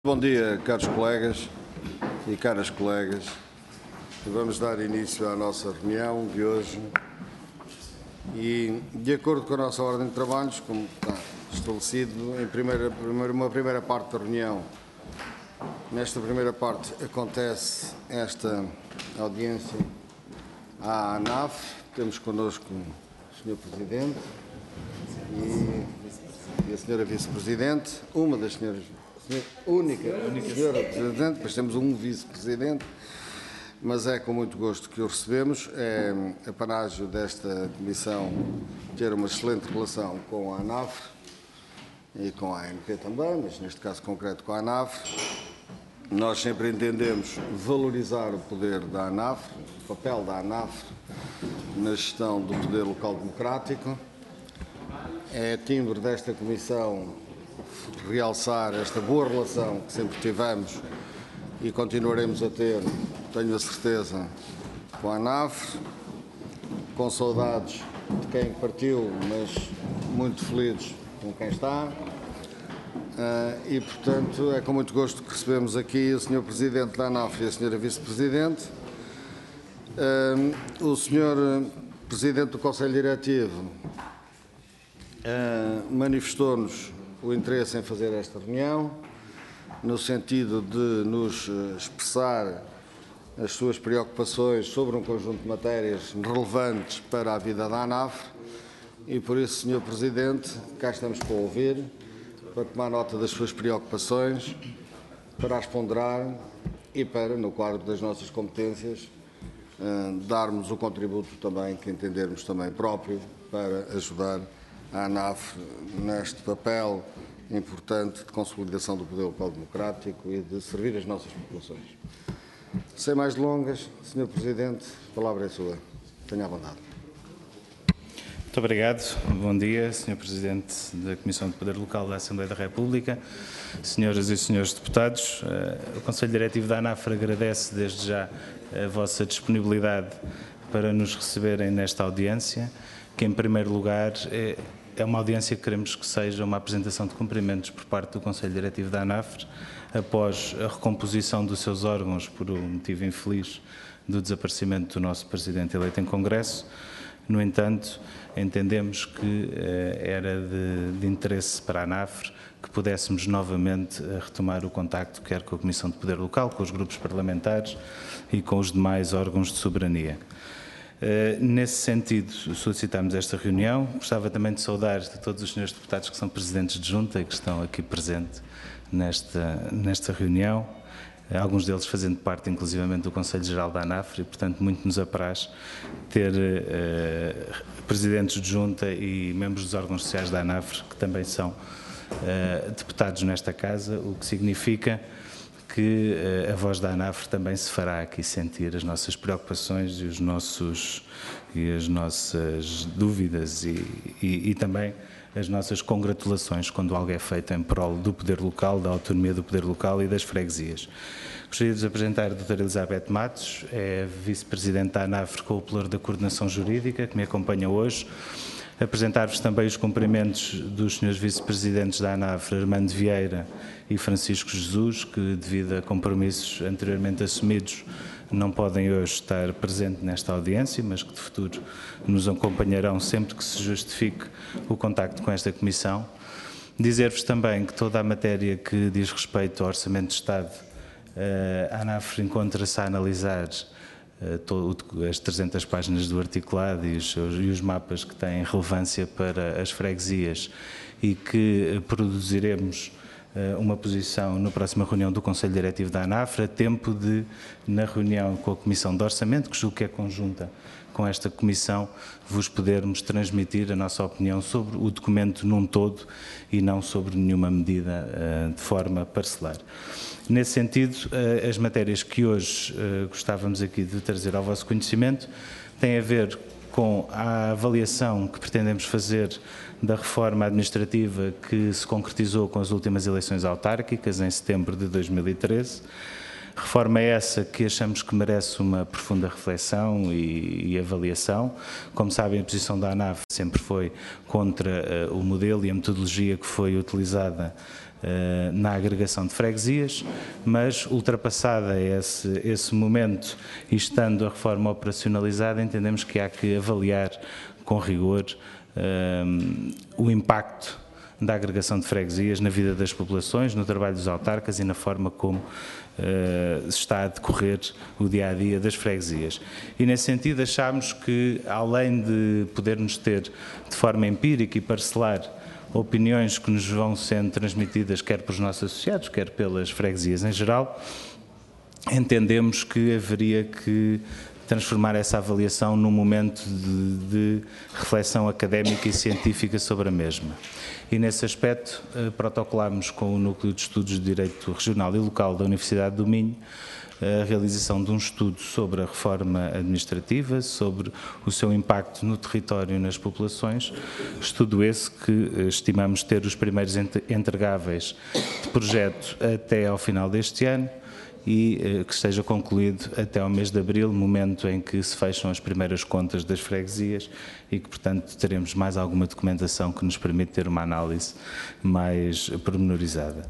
Bom dia, caros colegas e caras colegas. Vamos dar início à nossa reunião de hoje e, de acordo com a nossa ordem de trabalhos, como está estabelecido, uma primeira parte da reunião. Nesta primeira parte acontece esta audiência à ANAF. Temos connosco o Sr. Presidente e a Sra. Vice-Presidente, uma das senhoras... Única senhora Presidente, depois temos um Vice-Presidente, mas é com muito gosto que o recebemos. É apanágio desta Comissão ter uma excelente relação com a ANAF e com a ANP também, mas neste caso concreto com a ANAF. Nós sempre entendemos valorizar o poder da ANAF, o papel da ANAF na gestão do poder local democrático. É timbre desta Comissão realçar esta boa relação que sempre tivemos e continuaremos a ter, tenho a certeza, com a ANAF, com saudades de quem partiu, mas muito felizes com quem está. E, portanto, é com muito gosto que recebemos aqui o Sr. Presidente da ANAF e a Sra. Vice-Presidente. O Sr. Presidente do Conselho Diretivo manifestou-nos o interesse em fazer esta reunião, no sentido de nos expressar as suas preocupações sobre um conjunto de matérias relevantes para a vida da ANAF e, por isso, Sr. Presidente, cá estamos para ouvir, para tomar nota das suas preocupações, para as ponderar e para, no quadro das nossas competências, darmos o contributo também que entendermos também próprio para ajudar a ANAF neste papel importante de consolidação do poder local democrático e de servir as nossas populações. Sem mais delongas, Sr. Presidente, a palavra é sua. Tenha a bondade. Muito obrigado. Bom dia, Sr. Presidente da Comissão de Poder Local da Assembleia da República, senhoras e senhores deputados. O Conselho Diretivo da ANAF agradece desde já a vossa disponibilidade para nos receberem nesta audiência, que em primeiro lugar é uma audiência que queremos que seja uma apresentação de cumprimentos por parte do Conselho Diretivo da ANAF, após a recomposição dos seus órgãos por um motivo infeliz do desaparecimento do nosso Presidente eleito em Congresso. No entanto, entendemos que era de interesse para a ANAF que pudéssemos novamente retomar o contacto, quer com a Comissão de Poder Local, com os grupos parlamentares e com os demais órgãos de soberania. Nesse sentido, solicitamos esta reunião. Gostava também de saudar de todos os senhores deputados que são presidentes de junta e que estão aqui presentes nesta reunião, alguns deles fazendo parte inclusivamente do Conselho Geral da ANAF e, portanto, muito nos apraz ter presidentes de junta e membros dos órgãos sociais da ANAF que também são deputados nesta casa, o que significa que a voz da ANAF também se fará aqui sentir, as nossas preocupações e as nossas dúvidas e também as nossas congratulações quando algo é feito em prol do poder local, da autonomia do poder local e das freguesias. Gostaria de vos apresentar a doutora Elizabeth Matos, é Vice-Presidente da ANAF com o pelouro da Coordenação Jurídica, que me acompanha hoje. Apresentar-vos também os cumprimentos dos senhores Vice-Presidentes da ANAF, Armando Vieira e Francisco Jesus, que, devido a compromissos anteriormente assumidos, não podem hoje estar presentes nesta audiência, mas que de futuro nos acompanharão sempre que se justifique o contacto com esta Comissão. Dizer-vos também que toda a matéria que diz respeito ao Orçamento de Estado, a ANAF encontra-se a analisar as 300 páginas do articulado e os mapas que têm relevância para as freguesias e que produziremos uma posição na próxima reunião do Conselho Diretivo da ANAF, a tempo de, na reunião com a Comissão de Orçamento, que julgo que é conjunta com esta Comissão, vos podermos transmitir a nossa opinião sobre o documento num todo e não sobre nenhuma medida de forma parcelar. Nesse sentido, as matérias que hoje gostávamos aqui de trazer ao vosso conhecimento têm a ver com a avaliação que pretendemos fazer da reforma administrativa que se concretizou com as últimas eleições autárquicas em setembro de 2013. Reforma essa que achamos que merece uma profunda reflexão e avaliação. Como sabem, a posição da ANAF sempre foi contra o modelo e a metodologia que foi utilizada na agregação de freguesias, mas ultrapassada esse momento e estando a reforma operacionalizada, entendemos que há que avaliar com rigor o impacto da agregação de freguesias na vida das populações, no trabalho dos autarcas e na forma como está a decorrer o dia-a-dia das freguesias. E nesse sentido achámos que, além de podermos ter de forma empírica e parcelar opiniões que nos vão sendo transmitidas quer pelos nossos associados, quer pelas freguesias em geral, entendemos que haveria que transformar essa avaliação num momento de reflexão académica e científica sobre a mesma. E nesse aspecto protocolámos com o Núcleo de Estudos de Direito Regional e Local da Universidade do Minho a realização de um estudo sobre a reforma administrativa, sobre o seu impacto no território e nas populações, estudo esse que estimamos ter os primeiros entregáveis de projeto até ao final deste ano e que esteja concluído até ao mês de abril, momento em que se fecham as primeiras contas das freguesias e que, portanto, teremos mais alguma documentação que nos permite ter uma análise mais pormenorizada.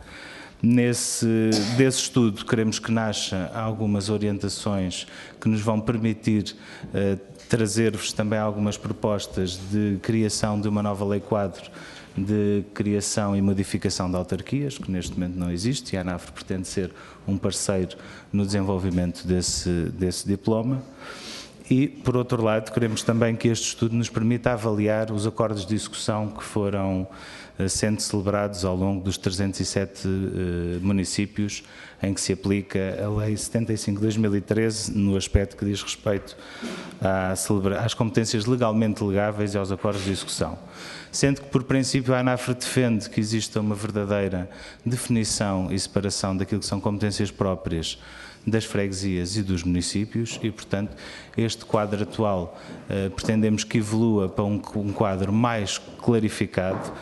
Desse estudo, queremos que nasça algumas orientações que nos vão permitir trazer-vos também algumas propostas de criação de uma nova lei-quadro de criação e modificação de autarquias, que neste momento não existe, e a ANAFRE pretende ser um parceiro no desenvolvimento desse diploma. E, por outro lado, queremos também que este estudo nos permita avaliar os acordos de execução que foram sendo celebrados ao longo dos 307 municípios em que se aplica a Lei 75/2013 no aspecto que diz respeito às competências legalmente legáveis e aos acordos de execução. Sendo que, por princípio, a ANAFRE defende que exista uma verdadeira definição e separação daquilo que são competências próprias das freguesias e dos municípios e, portanto, este quadro atual pretendemos que evolua para um quadro mais clarificado.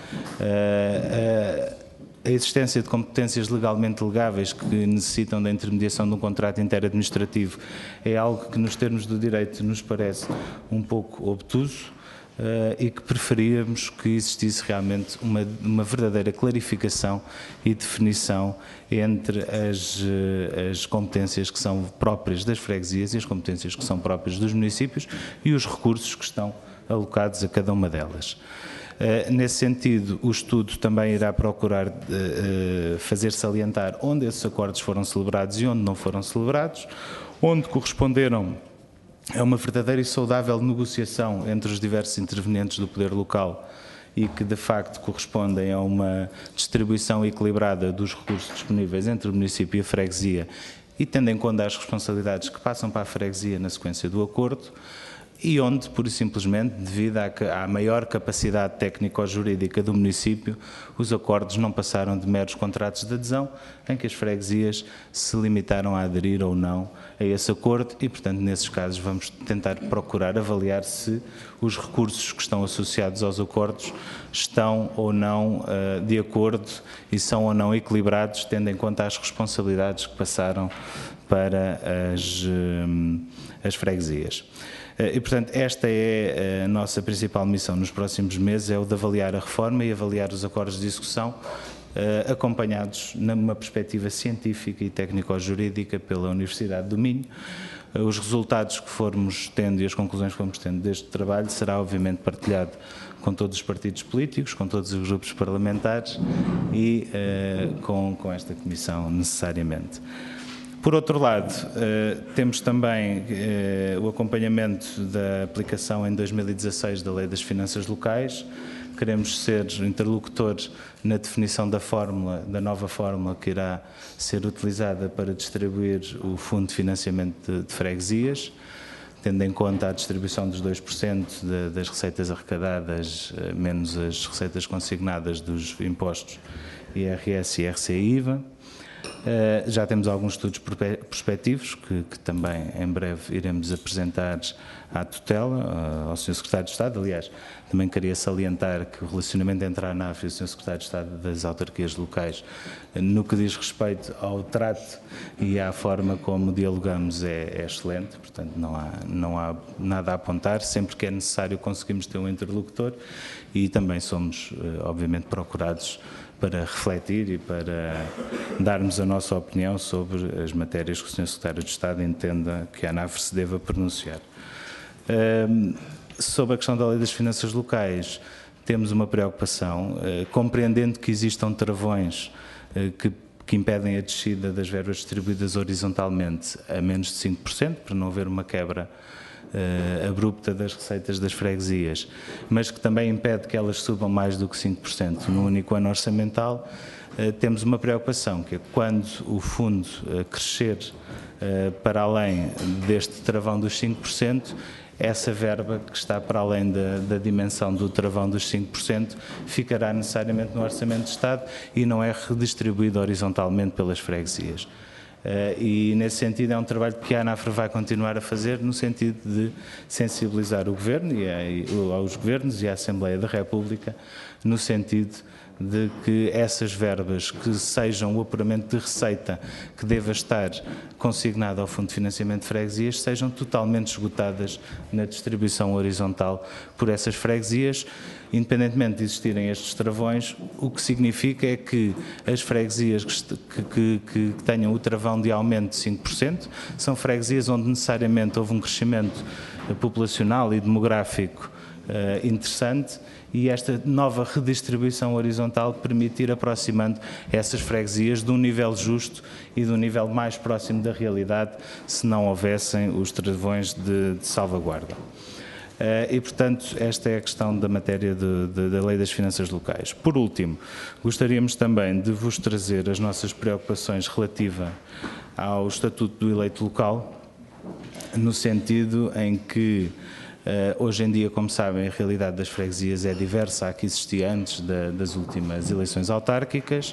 A existência de competências legalmente legáveis que necessitam da intermediação de um contrato interadministrativo é algo que, nos termos do direito, nos parece um pouco obtuso. E que preferíamos que existisse realmente uma verdadeira clarificação e definição entre as competências que são próprias das freguesias e as competências que são próprias dos municípios e os recursos que estão alocados a cada uma delas. Nesse sentido, o estudo também irá procurar fazer salientar onde esses acordos foram celebrados e onde não foram celebrados, onde corresponderam é uma verdadeira e saudável negociação entre os diversos intervenientes do poder local e que, de facto, correspondem a uma distribuição equilibrada dos recursos disponíveis entre o município e a freguesia e tendo em conta as responsabilidades que passam para a freguesia na sequência do acordo e onde, pura e simplesmente, devido à maior capacidade técnico-jurídica do município, os acordos não passaram de meros contratos de adesão, em que as freguesias se limitaram a aderir ou não a esse acordo e, portanto, nesses casos vamos tentar procurar avaliar se os recursos que estão associados aos acordos estão ou não de acordo e são ou não equilibrados, tendo em conta as responsabilidades que passaram para as freguesias. E, portanto, esta é a nossa principal missão nos próximos meses, é o de avaliar a reforma e avaliar os acordos de execução, acompanhados numa perspectiva científica e técnico-jurídica pela Universidade do Minho. Os resultados que formos tendo e as conclusões que formos tendo deste trabalho será, obviamente, partilhado com todos os partidos políticos, com todos os grupos parlamentares e com esta Comissão, necessariamente. Por outro lado, temos também o acompanhamento da aplicação em 2016 da Lei das Finanças Locais. Queremos ser interlocutores na definição da nova fórmula que irá ser utilizada para distribuir o Fundo de Financiamento de Freguesias, tendo em conta a distribuição dos 2% das receitas arrecadadas, menos as receitas consignadas dos impostos IRS, IRC e IVA. Já temos alguns estudos prospectivos que também em breve iremos apresentar à tutela, ao Sr. Secretário de Estado. Aliás, também queria salientar que o relacionamento entre a ANAFRE e o Sr. Secretário de Estado das autarquias locais, no que diz respeito ao trato e à forma como dialogamos, é excelente, portanto não há nada a apontar. Sempre que é necessário conseguimos ter um interlocutor e também somos, obviamente, procurados para refletir e para darmos a nossa opinião sobre as matérias que o Sr. Secretário de Estado entenda que a ANAFRE se deva pronunciar. Sobre a questão da Lei das Finanças Locais, temos uma preocupação, compreendendo que existam travões que impedem a descida das verbas distribuídas horizontalmente a menos de 5%, para não haver uma quebra abrupta das receitas das freguesias, mas que também impede que elas subam mais do que 5% no único ano orçamental. Temos uma preocupação, que é quando o fundo crescer para além deste travão dos 5%, essa verba que está para além da dimensão do travão dos 5% ficará necessariamente no Orçamento de Estado e não é redistribuída horizontalmente pelas freguesias. E nesse sentido é um trabalho que a ANAFRE vai continuar a fazer no sentido de sensibilizar o Governo e aos Governos e à Assembleia da República no sentido de que essas verbas que sejam o apuramento de receita que deva estar consignado ao Fundo de Financiamento de Freguesias sejam totalmente esgotadas na distribuição horizontal por essas freguesias, independentemente de existirem estes travões. O que significa é que as freguesias que tenham o travão de aumento de 5% são freguesias onde necessariamente houve um crescimento populacional e demográfico interessante, e esta nova redistribuição horizontal permite ir aproximando essas freguesias de um nível justo e de um nível mais próximo da realidade, se não houvessem os travões de salvaguarda. E, portanto, esta é a questão da matéria da Lei das Finanças Locais. Por último, gostaríamos também de vos trazer as nossas preocupações relativas ao Estatuto do Eleito Local, no sentido em que hoje em dia, como sabem, a realidade das freguesias é diversa à que existia antes das últimas eleições autárquicas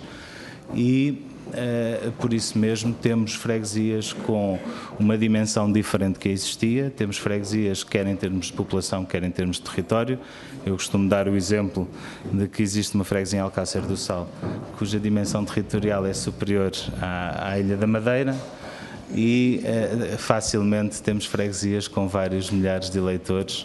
e, por isso mesmo, temos freguesias com uma dimensão diferente que existia. Temos freguesias, quer em termos de população, quer em termos de território. Eu costumo dar o exemplo de que existe uma freguesia em Alcácer do Sal, cuja dimensão territorial é superior à Ilha da Madeira, e facilmente temos freguesias com vários milhares de eleitores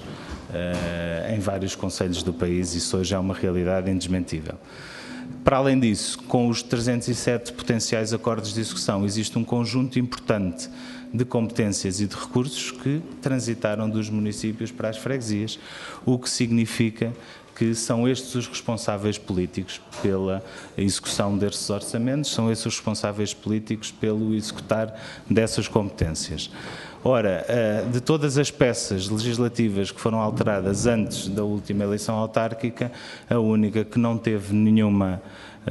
em vários concelhos do país. Isso hoje é uma realidade indesmentível. Para além disso, com os 307 potenciais acordos de execução, existe um conjunto importante de competências e de recursos que transitaram dos municípios para as freguesias, o que significa que são estes os responsáveis políticos pela execução destes orçamentos, são estes os responsáveis políticos pelo executar dessas competências. Ora, de todas as peças legislativas que foram alteradas antes da última eleição autárquica, a única que não teve nenhuma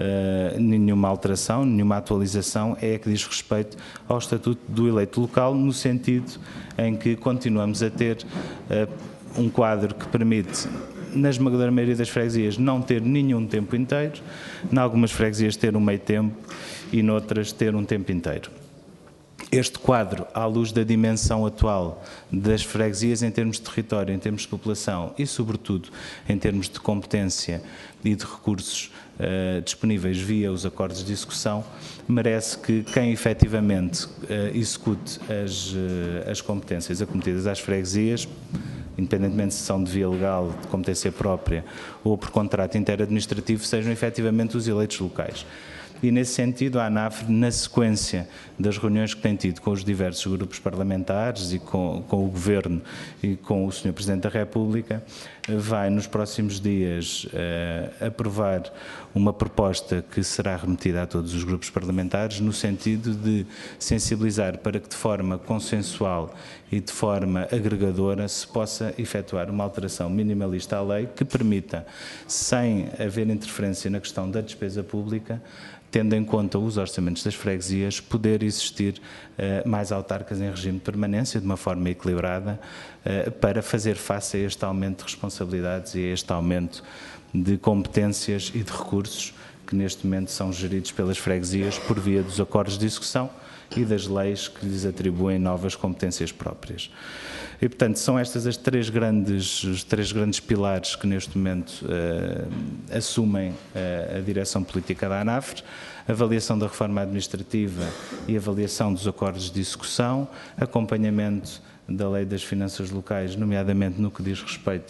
alteração, nenhuma atualização, é a que diz respeito ao Estatuto do Eleito Local, no sentido em que continuamos a ter um quadro que permite, na esmagadora maioria das freguesias, não ter nenhum tempo inteiro, em algumas freguesias ter um meio tempo e noutras ter um tempo inteiro. Este quadro, à luz da dimensão atual das freguesias em termos de território, em termos de população e, sobretudo, em termos de competência e de recursos disponíveis via os acordos de execução, merece que quem efetivamente execute as competências acometidas às freguesias, independentemente se são de via legal, de competência própria ou por contrato interadministrativo, sejam efetivamente os eleitos locais. E, nesse sentido, a ANAFRE, na sequência das reuniões que tem tido com os diversos grupos parlamentares e com o Governo e com o Sr. Presidente da República, vai, nos próximos dias, aprovar uma proposta que será remetida a todos os grupos parlamentares, no sentido de sensibilizar para que, de forma consensual e de forma agregadora, se possa efetuar uma alteração minimalista à lei que permita, sem haver interferência na questão da despesa pública, tendo em conta os orçamentos das freguesias, poder existir mais autarcas em regime de permanência, de uma forma equilibrada, para fazer face a este aumento de responsabilidades e a este aumento de competências e de recursos que neste momento são geridos pelas freguesias por via dos acordos de execução e das leis que lhes atribuem novas competências próprias. E, portanto, são estas os três grandes pilares que neste momento assumem a direção política da ANAFRE: avaliação da reforma administrativa e avaliação dos acordos de execução, acompanhamento da Lei das Finanças Locais, nomeadamente no que diz respeito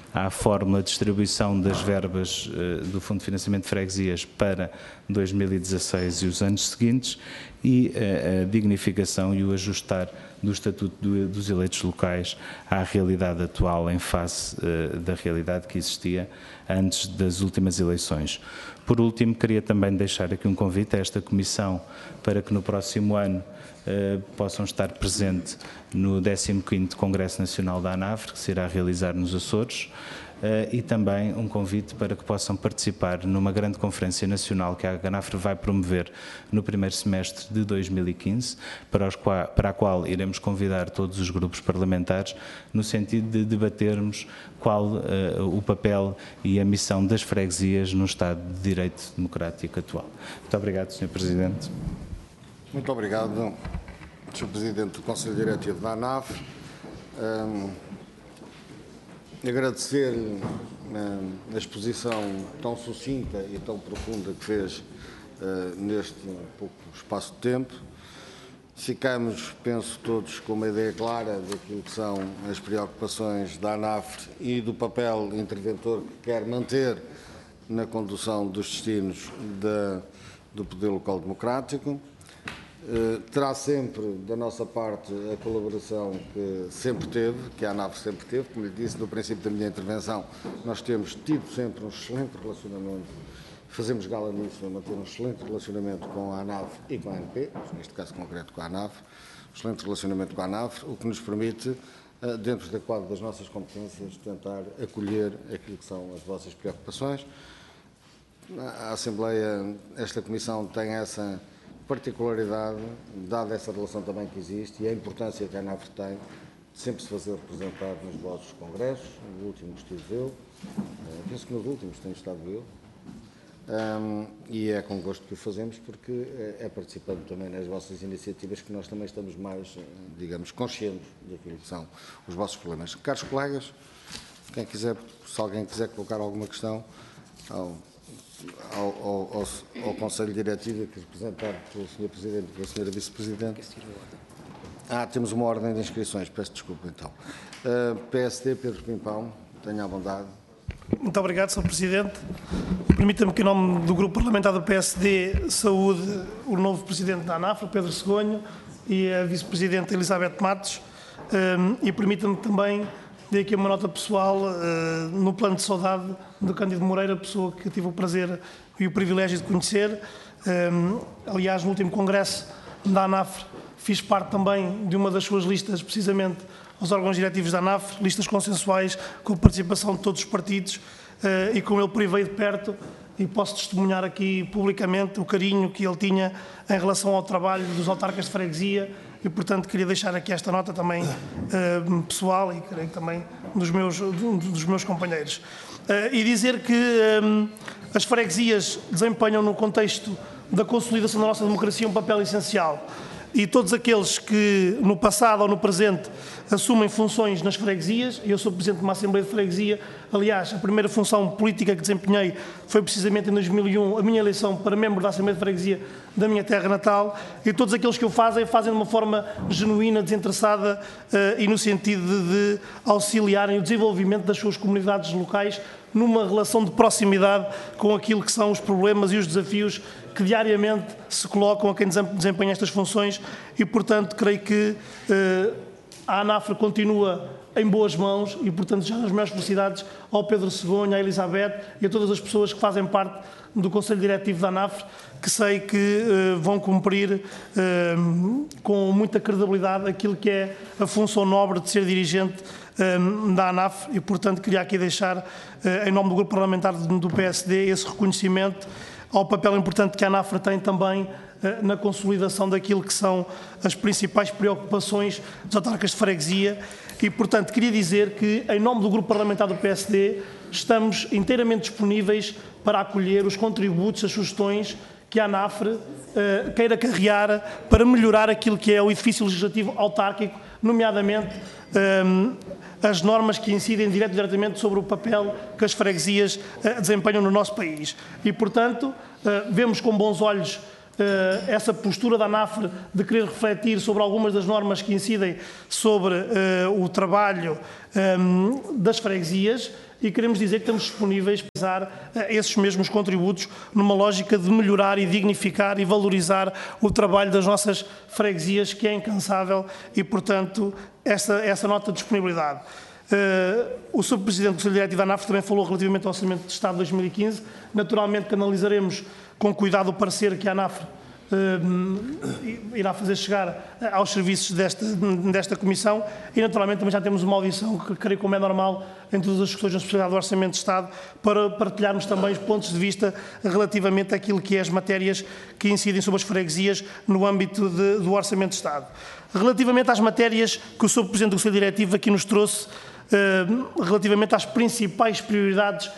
à fórmula de distribuição das verbas do Fundo de Financiamento de Freguesias para 2016 e os anos seguintes, e a dignificação e o ajustar do Estatuto dos eleitos locais à realidade atual em face da realidade que existia antes das últimas eleições. Por último, queria também deixar aqui um convite a esta Comissão para que no próximo ano possam estar presentes no 15º Congresso Nacional da ANAFRE, que se irá realizar nos Açores, e também um convite para que possam participar numa grande conferência nacional que a ANAFRE vai promover no primeiro semestre de 2015, para a qual iremos convidar todos os grupos parlamentares, no sentido de debatermos qual o papel e a missão das freguesias no Estado de Direito Democrático atual. Muito obrigado, Sr. Presidente. Muito obrigado, Sr. Presidente do Conselho Diretivo da ANAFRE. Agradecer-lhe a exposição tão sucinta e tão profunda que fez neste pouco espaço de tempo. Ficamos, penso todos, com uma ideia clara daquilo que são as preocupações da ANAFRE e do papel interventor que quer manter na condução dos destinos do poder local democrático. Terá sempre, da nossa parte, a colaboração que sempre teve, que a ANAFRE sempre teve. Como lhe disse no princípio da minha intervenção, nós temos tido sempre um excelente relacionamento, fazemos gala nisso, manter um excelente relacionamento com a ANAFRE e com a ANP, neste caso concreto com a ANAFRE, um excelente relacionamento com a ANAFRE, o que nos permite, dentro do quadro das nossas competências, tentar acolher aquilo que são as vossas preocupações. A Assembleia, esta Comissão tem essa particularidade, dada essa relação também que existe e a importância que a ANAFRE tem de sempre se fazer representar nos vossos congressos. No último estive eu, penso que nos últimos tenho estado eu, e é com gosto que o fazemos, porque é participando também nas vossas iniciativas que nós também estamos mais, digamos, conscientes daquilo que são os vossos problemas. Caros colegas, quem quiser, se alguém quiser colocar alguma questão ao Conselho Diretivo, que é representado pelo Sr. Presidente e pela Sra. Vice-Presidente. Temos uma ordem de inscrições, peço desculpa então. PSD, Pedro Pimpão, tenha a bondade. Muito obrigado, Sr. Presidente. Permita-me que, em nome do Grupo Parlamentar do PSD, saúde o novo Presidente da ANAFRE, Pedro Segonho, e a Vice-Presidente Elizabeth Matos, e permita-me também dei aqui uma nota pessoal no plano de saudade do Cândido Moreira, pessoa que tive o prazer e o privilégio de conhecer. Aliás, no último congresso da ANAFRE, fiz parte também de uma das suas listas, precisamente aos órgãos diretivos da ANAFRE, listas consensuais com a participação de todos os partidos, e com ele por aí veio de perto, e posso testemunhar aqui publicamente o carinho que ele tinha em relação ao trabalho dos autarcas de freguesia, e, portanto, queria deixar aqui esta nota também pessoal e creio que também dos meus companheiros. E dizer que as freguesias desempenham, no contexto da consolidação da nossa democracia, um papel essencial. E todos aqueles que, no passado ou no presente, assumem funções nas freguesias, eu sou Presidente de uma Assembleia de Freguesia, aliás, a primeira função política que desempenhei foi precisamente em 2001, a minha eleição para membro da Assembleia de Freguesia da minha terra natal, e todos aqueles que o fazem de uma forma genuína, desinteressada e no sentido de auxiliarem o desenvolvimento das suas comunidades locais numa relação de proximidade com aquilo que são os problemas e os desafios que diariamente se colocam a quem desempenha estas funções, e, portanto, creio que a ANAFRE continua em boas mãos e, portanto, já nas maiores felicidades ao Pedro Segonho, à Elizabeth e a todas as pessoas que fazem parte do Conselho Diretivo da ANAFRE, que sei que vão cumprir com muita credibilidade aquilo que é a função nobre de ser dirigente da ANAFRE, e, portanto, queria aqui deixar, em nome do Grupo Parlamentar do PSD, esse reconhecimento ao papel importante que a ANAFRE tem também na consolidação daquilo que são as principais preocupações dos autarcas de freguesia. E, portanto, queria dizer que, em nome do Grupo Parlamentar do PSD, estamos inteiramente disponíveis para acolher os contributos, as sugestões que a ANAFRE queira carregar para melhorar aquilo que é o edifício legislativo autárquico, nomeadamente as normas que incidem diretamente sobre o papel que as freguesias desempenham no nosso país. E, portanto, vemos com bons olhos essa postura da ANAFRE de querer refletir sobre algumas das normas que incidem sobre o trabalho das freguesias, e queremos dizer que estamos disponíveis para usar esses mesmos contributos numa lógica de melhorar e dignificar e valorizar o trabalho das nossas freguesias, que é incansável, e, portanto, essa nota de disponibilidade. O Sr. Presidente do Conselho Diretivo da ANAF também falou relativamente ao Orçamento de Estado de 2015. Naturalmente que analisaremos com cuidado o parecer que a ANAF irá fazer chegar aos serviços desta Comissão, e naturalmente também já temos uma audição, que creio como é normal em todas as questões da especialidade do Orçamento de Estado, para partilharmos também os pontos de vista relativamente àquilo que é as matérias que incidem sobre as freguesias no âmbito do Orçamento de Estado. Relativamente às matérias que o Sr. Presidente do Conselho Diretivo aqui nos trouxe, relativamente às principais prioridades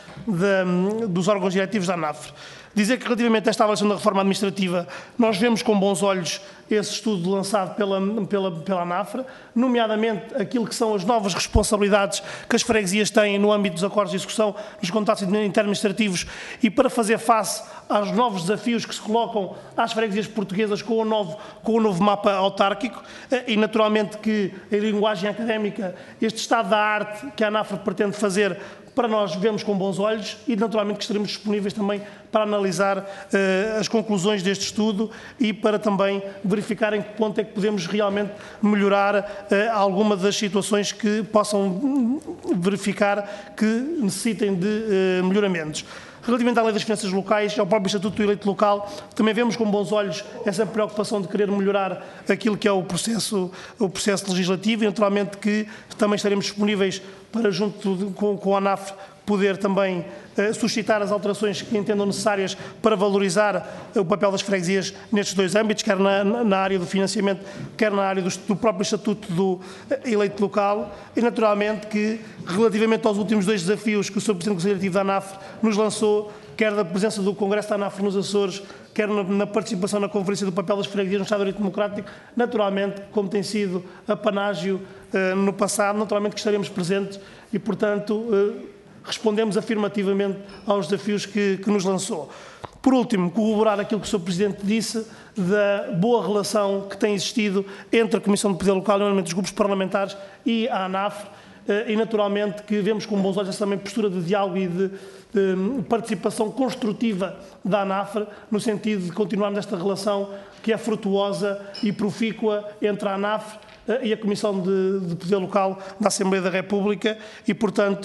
dos órgãos diretivos da ANAF. Dizer que relativamente a esta avaliação da reforma administrativa, nós vemos com bons olhos esse estudo lançado pela ANAF, nomeadamente aquilo que são as novas responsabilidades que as freguesias têm no âmbito dos acordos de execução, nos contratos interadministrativos, e para fazer face aos novos desafios que se colocam às freguesias portuguesas com o novo mapa autárquico, e naturalmente que, em linguagem académica, este estado da arte que a ANAF pretende fazer, para nós vemos com bons olhos, e naturalmente que estaremos disponíveis também para analisar as conclusões deste estudo e para também verificar em que ponto é que podemos realmente melhorar alguma das situações que possam verificar que necessitem de melhoramentos. Relativamente à Lei das Finanças Locais e ao próprio Estatuto do Eleito Local, também vemos com bons olhos essa preocupação de querer melhorar aquilo que é o processo legislativo, e naturalmente que também estaremos disponíveis para, junto com a ANAF, poder também suscitar as alterações que entendam necessárias para valorizar o papel das freguesias nestes dois âmbitos, quer na área do financiamento, quer na área do próprio Estatuto do Eleito Local, e naturalmente que, relativamente aos últimos dois desafios que o Sr. Presidente do Conselho Diretivo da ANAF nos lançou, quer da presença do Congresso da ANAF nos Açores, quer na participação na Conferência do Papel das Freguesias no Estado de Direito Democrático, naturalmente, como tem sido a panágio no passado, naturalmente que estaremos presentes e, portanto, respondemos afirmativamente aos desafios que nos lançou. Por último, corroborar aquilo que o Sr. Presidente disse da boa relação que tem existido entre a Comissão de Poder Local, nomeadamente os grupos parlamentares, e a ANAF, e naturalmente que vemos com bons olhos essa também postura de diálogo e de participação construtiva da ANAF, no sentido de continuarmos esta relação que é frutuosa e profícua entre a ANAF e a Comissão de Poder Local da Assembleia da República, e, portanto,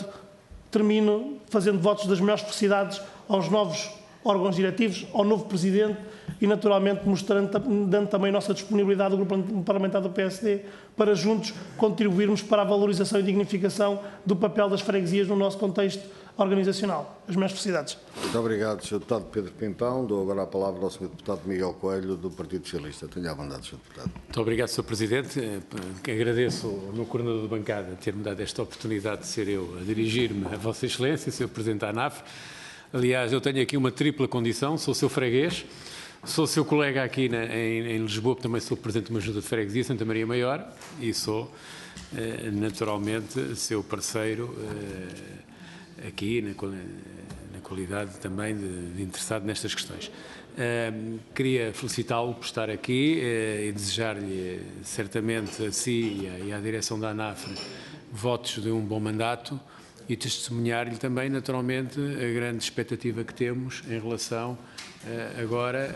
termino fazendo votos das maiores felicidades aos novos órgãos diretivos, ao novo Presidente, e naturalmente dando também a nossa disponibilidade do Grupo Parlamentar do PSD para juntos contribuirmos para a valorização e dignificação do papel das freguesias no nosso contexto organizacional. As maiores felicidades. Muito obrigado, Sr. Deputado Pedro Pimpão. Dou agora a palavra ao Sr. Deputado Miguel Coelho, do Partido Socialista. Tenha à vontade, Sr. Deputado. Muito obrigado, Sr. Presidente. Agradeço ao meu coordenador de bancada ter-me dado esta oportunidade de ser eu a dirigir-me a Vossa Excelência, Sr. Presidente da ANAF. Aliás, eu tenho aqui uma tripla condição: sou seu freguês, sou seu colega aqui em Lisboa, também sou Presidente de uma junta de freguesia, Santa Maria Maior, e sou, naturalmente, seu parceiro aqui na qualidade também de interessado nestas questões. Queria felicitá-lo por estar aqui e desejar-lhe certamente a si e à direção da ANAF votos de um bom mandato, e testemunhar-lhe também, naturalmente, a grande expectativa que temos em relação agora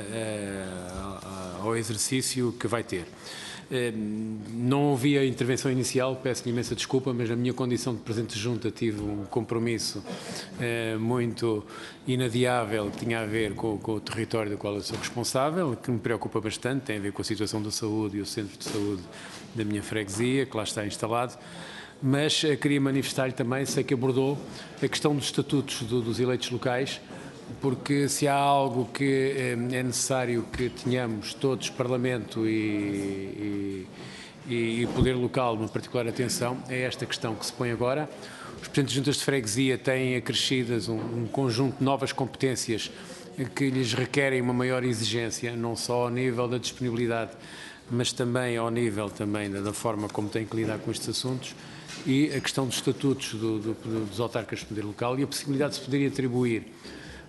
ao exercício que vai ter. Não ouvi a intervenção inicial, peço-lhe imensa desculpa, mas na minha condição de Presidente de Junta tive um compromisso muito inadiável que tinha a ver com o território do qual eu sou responsável, que me preocupa bastante, tem a ver com a situação da saúde e o centro de saúde da minha freguesia, que lá está instalado. Mas queria manifestar-lhe também, sei que abordou a questão dos estatutos dos eleitos locais, porque se há algo que é necessário que tenhamos todos, Parlamento e Poder Local, uma particular atenção, é esta questão que se põe agora. Os presidentes de juntas de freguesia têm acrescidas um conjunto de novas competências que lhes requerem uma maior exigência, não só ao nível da disponibilidade, mas também ao nível da forma como têm que lidar com estes assuntos, e a questão dos estatutos dos autarcas de poder local e a possibilidade de se poder atribuir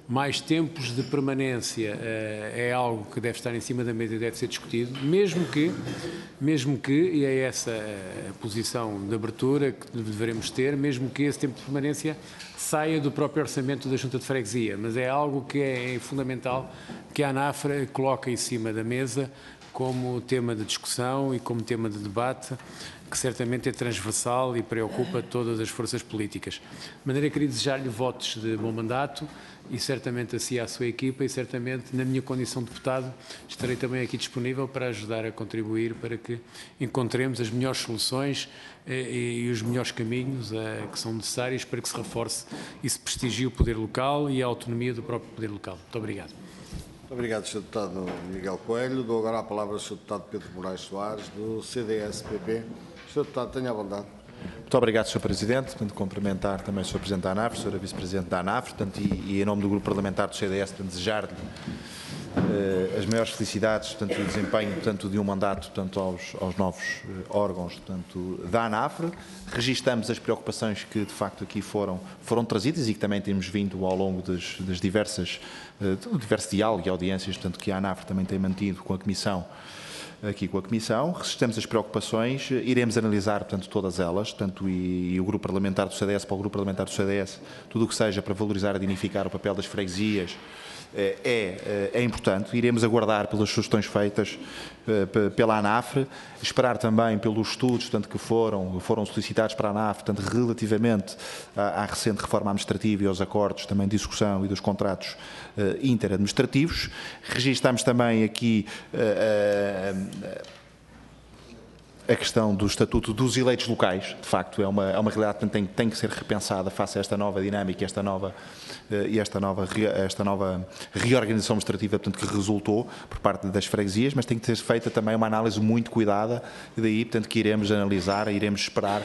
mais tempos de permanência é algo que deve estar em cima da mesa e deve ser discutido, mesmo que, e é essa a posição de abertura que devemos ter, mesmo que esse tempo de permanência saia do próprio orçamento da Junta de Freguesia, mas é algo que é fundamental que a ANAFRA coloque em cima da mesa como tema de discussão e como tema de debate, que certamente é transversal e preocupa todas as forças políticas. De maneira que queria desejar-lhe votos de bom mandato e certamente a si e à sua equipa e certamente na minha condição de deputado estarei também aqui disponível para ajudar a contribuir para que encontremos as melhores soluções e os melhores caminhos que são necessários para que se reforce e se prestigie o poder local e a autonomia do próprio poder local. Muito obrigado. Muito obrigado, Sr. Deputado Miguel Coelho. Dou agora a palavra ao Sr. Deputado Pedro Moraes Soares, do CDS-PP. Sr. Deputado, tenha a bondade. Muito obrigado, Sr. Presidente. Portanto, cumprimentar também o Sr. Presidente da ANAFRA, Sra. Vice-Presidente da ANAFRA, portanto, e em nome do Grupo Parlamentar do CDS, desejar-lhe as maiores felicidades, portanto, o desempenho, portanto, de um mandato, portanto, aos novos órgãos, portanto, da ANAFRA. Registamos as preocupações que, de facto, aqui foram trazidas e que também temos vindo ao longo das diversos diálogos e audiências, portanto, que a ANAFRA também tem mantido com a Comissão, aqui com a Comissão. Registamos as preocupações, iremos analisar, portanto, todas elas, portanto, e o Grupo Parlamentar do CDS, para o Grupo Parlamentar do CDS, tudo o que seja para valorizar e dignificar o papel das freguesias, é importante. Iremos aguardar pelas sugestões feitas pela ANAFRA, esperar também pelos estudos, portanto, que foram solicitados para a ANAFRA, portanto, relativamente à recente reforma administrativa e aos acordos também de execução e dos contratos interadministrativos. Registamos também aqui a questão do estatuto dos eleitos locais. De facto, é uma realidade que tem que ser repensada face a esta nova dinâmica, esta nova reorganização administrativa, portanto, que resultou por parte das freguesias, mas tem que ser feita também uma análise muito cuidada e daí, portanto, que iremos analisar, iremos esperar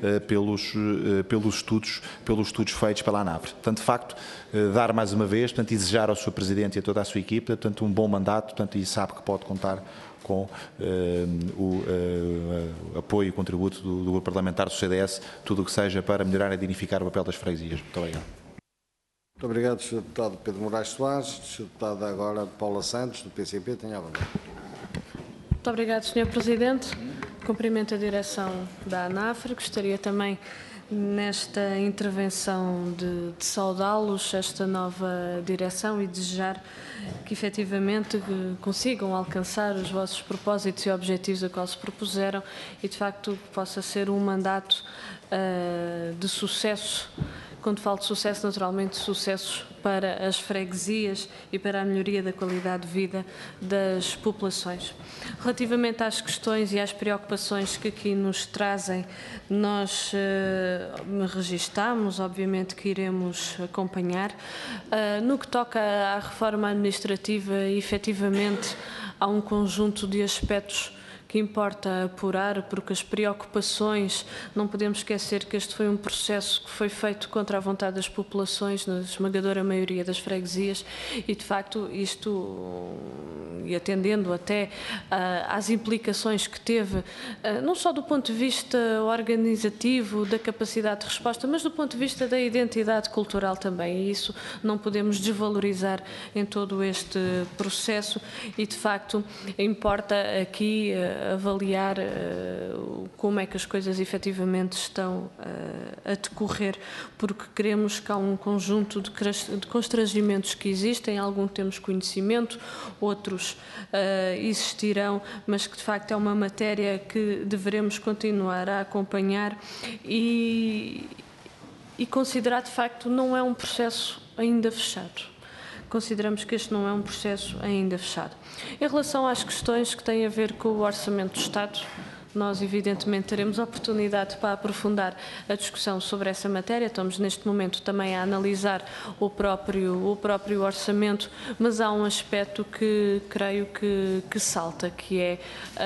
pelos estudos feitos pela ANAFRA. Portanto, de facto, dar mais uma vez, portanto, e desejar ao Sr. Presidente e a toda a sua equipa, portanto, um bom mandato, portanto, e sabe que pode contar com o apoio e contributo do Grupo Parlamentar do CDS, tudo o que seja para melhorar e dignificar o papel das freguesias. Muito obrigado. Muito obrigado, Sr. Deputado Pedro Moraes Soares. Sr. Deputada agora Paula Santos, do PCP, tenha a bondade. Muito obrigado, Sr. Presidente. Cumprimento a direção da ANAFRA. Gostaria também, nesta intervenção, de saudá-los, esta nova direção, e desejar que efetivamente consigam alcançar os vossos propósitos e objetivos a qual se propuseram e, de facto, possa ser um mandato de sucesso. Quando falo de sucesso, naturalmente, sucessos para as freguesias e para a melhoria da qualidade de vida das populações. Relativamente às questões e às preocupações que aqui nos trazem, nós registamos, obviamente que iremos acompanhar. No que toca à reforma administrativa, efetivamente, há um conjunto de aspectos que importa apurar, porque as preocupações, não podemos esquecer que este foi um processo que foi feito contra a vontade das populações, na esmagadora maioria das freguesias, e de facto isto, e atendendo até às implicações que teve, não só do ponto de vista organizativo, da capacidade de resposta, mas do ponto de vista da identidade cultural também, e isso não podemos desvalorizar em todo este processo, e de facto importa aqui avaliar como é que as coisas efetivamente estão a decorrer, porque queremos que há um conjunto de constrangimentos que existem, alguns temos conhecimento, outros existirão, mas que de facto é uma matéria que deveremos continuar a acompanhar e considerar de facto não é um processo ainda fechado. Consideramos que este não é um processo ainda fechado. Em relação às questões que têm a ver com o Orçamento do Estado, nós evidentemente teremos oportunidade para aprofundar a discussão sobre essa matéria. Estamos neste momento também a analisar o próprio orçamento, mas há um aspecto que creio que salta, que é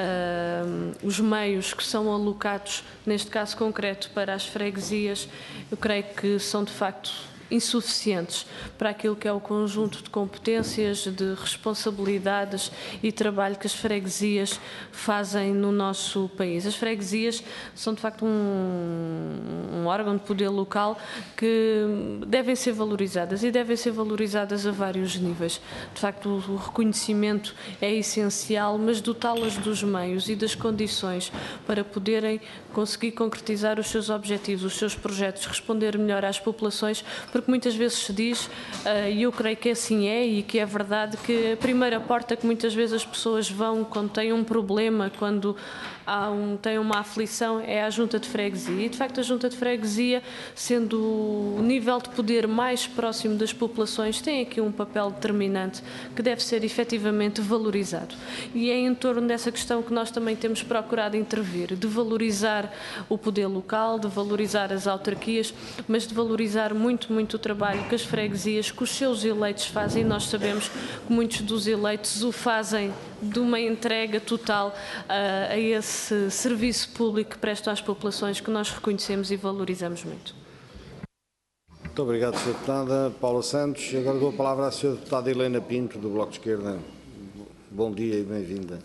os meios que são alocados, neste caso concreto, para as freguesias. Eu creio que são de facto insuficientes para aquilo que é o conjunto de competências, de responsabilidades e trabalho que as freguesias fazem no nosso país. As freguesias são, de facto, um órgão de poder local que devem ser valorizadas e devem ser valorizadas a vários níveis. De facto, o reconhecimento é essencial, mas dotá-las dos meios e das condições para poderem conseguir concretizar os seus objetivos, os seus projetos, responder melhor às populações, porque muitas vezes se diz, e eu creio que assim é e que é verdade, que a primeira porta que muitas vezes as pessoas vão quando têm um problema, quando têm uma aflição, é a Junta de Freguesia. E, de facto, a Junta de Freguesia, sendo o nível de poder mais próximo das populações, tem aqui um papel determinante que deve ser efetivamente valorizado. E é em torno dessa questão que nós também temos procurado intervir, de valorizar o poder local, de valorizar as autarquias, mas de valorizar muito o trabalho que as freguesias, que os seus eleitos fazem. E nós sabemos que muitos dos eleitos o fazem de uma entrega total a esse serviço público que prestam às populações, que nós reconhecemos e valorizamos muito. Muito obrigado, Sra. Deputada Paula Santos. E agora dou a palavra à Sra. Deputada Helena Pinto, do Bloco de Esquerda. Bom dia e bem-vinda.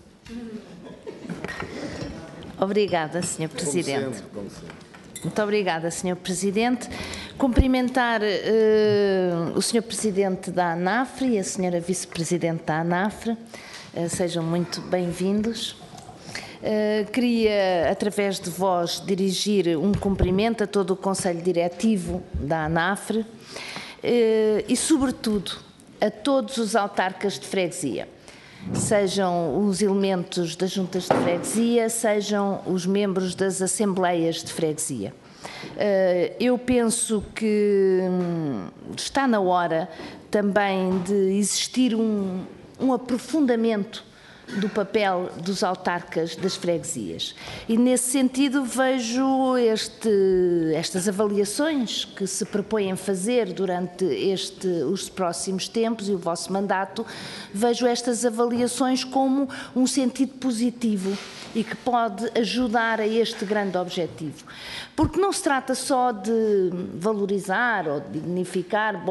Obrigada, Sr. Presidente. Como sempre. Muito obrigada, Sr. Presidente. Cumprimentar o Sr. Presidente da ANAFRE e a Sra. Vice-Presidente da ANAFRE. Sejam muito bem-vindos. Queria, através de vós, dirigir um cumprimento a todo o Conselho Diretivo da ANAFRE e, sobretudo, a todos os autarcas de freguesia, sejam os elementos das juntas de freguesia, sejam os membros das assembleias de freguesia. Eu penso que está na hora também de existir um aprofundamento do papel dos autarcas das freguesias. E, nesse sentido, vejo estas avaliações que se propõem fazer durante os próximos tempos e o vosso mandato, vejo estas avaliações como um sentido positivo e que pode ajudar a este grande objetivo. Porque não se trata só de valorizar ou dignificar,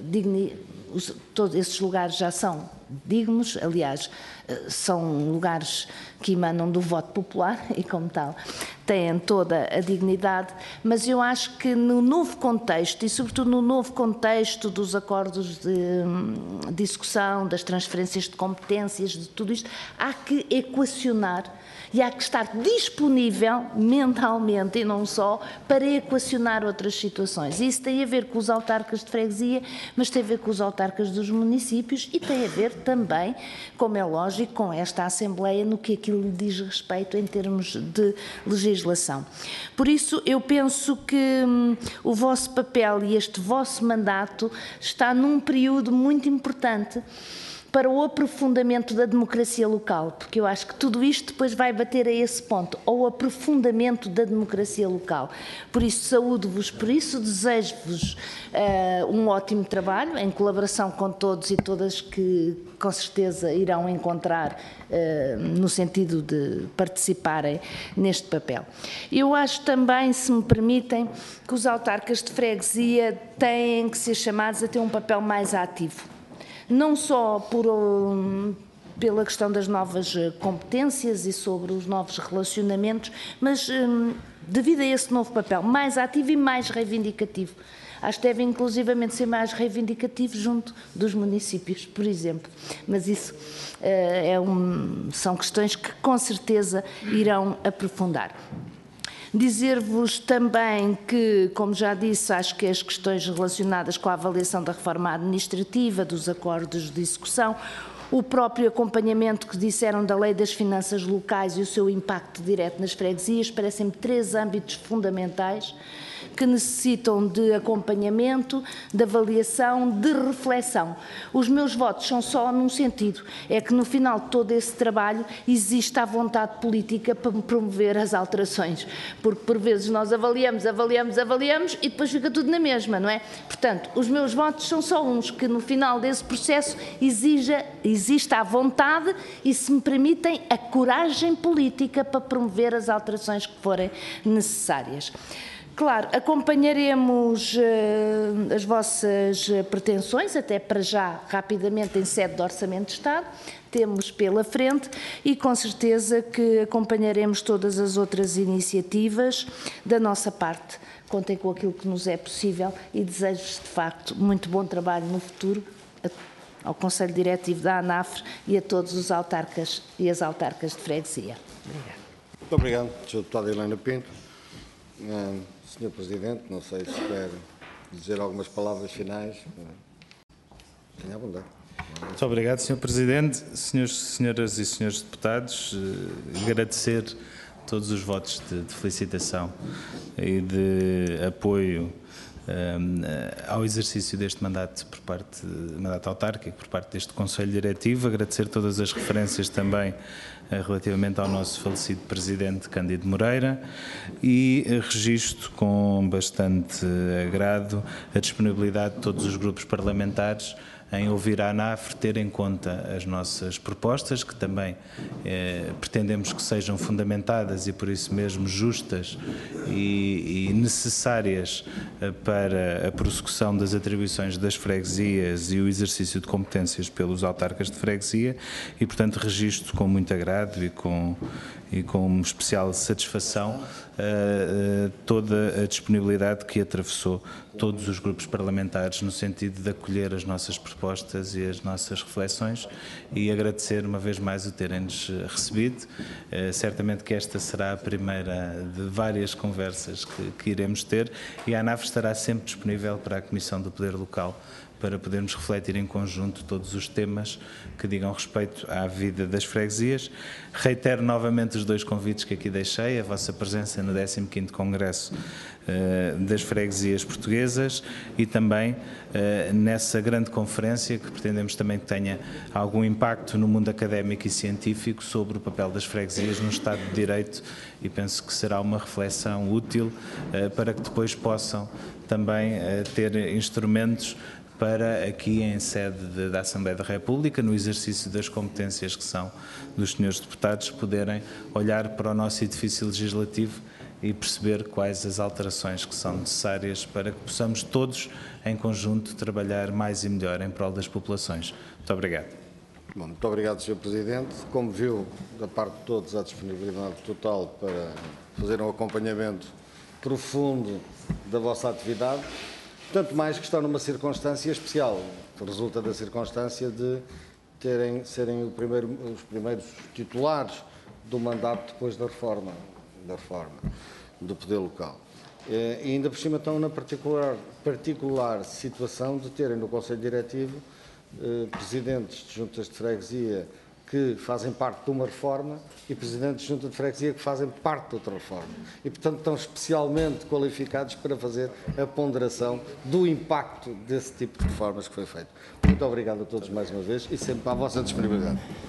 todos esses lugares já são dignos, aliás, são lugares que emanam do voto popular e, como tal, têm toda a dignidade, mas eu acho que no novo contexto, e sobretudo no novo contexto dos acordos de discussão, das transferências de competências, de tudo isto, há que equacionar e há que estar disponível mentalmente e não só para equacionar outras situações. Isso tem a ver com os autarcas de freguesia, mas tem a ver com os autarcas dos municípios e tem a ver também, como é lógico, com esta Assembleia no que aquilo lhe diz respeito em termos de legislação. Por isso, eu penso que o vosso papel e este vosso mandato está num período muito importante para o aprofundamento da democracia local, porque eu acho que tudo isto depois vai bater a esse ponto, ao aprofundamento da democracia local. Por isso, saúdo-vos, por isso desejo-vos um ótimo trabalho, em colaboração com todos e todas que, com certeza, irão encontrar no sentido de participarem neste papel. Eu acho também, se me permitem, que os autarcas de freguesia têm que ser chamados a ter um papel mais ativo. Não só pela questão das novas competências e sobre os novos relacionamentos, mas devido a esse novo papel, mais ativo e mais reivindicativo. Acho que deve inclusivamente ser mais reivindicativo junto dos municípios, por exemplo. Mas isso são questões que com certeza irão aprofundar. Dizer-vos também que, como já disse, acho que as questões relacionadas com a avaliação da reforma administrativa, dos acordos de execução, o próprio acompanhamento que disseram da Lei das Finanças Locais e o seu impacto direto nas freguesias, parecem-me 3 âmbitos fundamentais que necessitam de acompanhamento, de avaliação, de reflexão. Os meus votos são só num sentido, é que no final de todo esse trabalho existe a vontade política para promover as alterações, porque por vezes nós avaliamos e depois fica tudo na mesma, não é? Portanto, os meus votos são só uns, que no final desse processo exista a vontade e, se me permitem, a coragem política para promover as alterações que forem necessárias. Claro, acompanharemos as vossas pretensões, até para já, rapidamente, em sede do Orçamento de Estado, temos pela frente e com certeza que acompanharemos todas as outras iniciativas da nossa parte. Contem com aquilo que nos é possível e desejo-vos, de facto, muito bom trabalho no futuro ao Conselho Diretivo da ANAFRE e a todos os autarcas e as autarcas de freguesia. Obrigada. Muito obrigado, Sr. Deputada Helena Pinto. Sr. Presidente, não sei se quer dizer algumas palavras finais. Tenha à vontade. Muito obrigado, Sr. Presidente. Senhoras e senhores deputados, agradecer todos os votos de felicitação e de apoio ao exercício deste mandato mandato autárquico por parte deste Conselho Diretivo, agradecer todas as referências também relativamente ao nosso falecido Presidente Cândido Moreira e registro com bastante agrado a disponibilidade de todos os grupos parlamentares em ouvir a ANAFRE, ter em conta as nossas propostas, que também pretendemos que sejam fundamentadas e por isso mesmo justas e necessárias para a prossecução das atribuições das freguesias e o exercício de competências pelos autarcas de freguesia e, portanto, registro com muito agrado e com especial satisfação toda a disponibilidade que atravessou todos os grupos parlamentares no sentido de acolher as nossas propostas e as nossas reflexões e agradecer uma vez mais o terem-nos recebido. Certamente que esta será a primeira de várias conversas que iremos ter e a ANAFRE estará sempre disponível para a Comissão do Poder Local para podermos refletir em conjunto todos os temas que digam respeito à vida das freguesias. Reitero novamente os dois convites que aqui deixei, a vossa presença no 15º Congresso das Freguesias Portuguesas e também nessa grande conferência que pretendemos também que tenha algum impacto no mundo académico e científico sobre o papel das freguesias no Estado de Direito e penso que será uma reflexão útil para que depois possam também ter instrumentos para aqui em sede da Assembleia da República, no exercício das competências que são dos senhores deputados, poderem olhar para o nosso edifício legislativo e perceber quais as alterações que são necessárias para que possamos todos, em conjunto, trabalhar mais e melhor em prol das populações. Muito obrigado. Bom, muito obrigado, Sr. Presidente. Como viu, da parte de todos, há disponibilidade total para fazer um acompanhamento profundo da vossa atividade. Tanto mais que estão numa circunstância especial, que resulta da circunstância de serem os primeiros titulares do mandato depois da reforma do poder local. E ainda por cima estão na particular situação de terem no Conselho Diretivo presidentes de juntas de freguesia que fazem parte de uma reforma e presidentes de junta de freguesia que fazem parte de outra reforma. E, portanto, estão especialmente qualificados para fazer a ponderação do impacto desse tipo de reformas que foi feito. Muito obrigado a todos mais uma vez e sempre à vossa disponibilidade.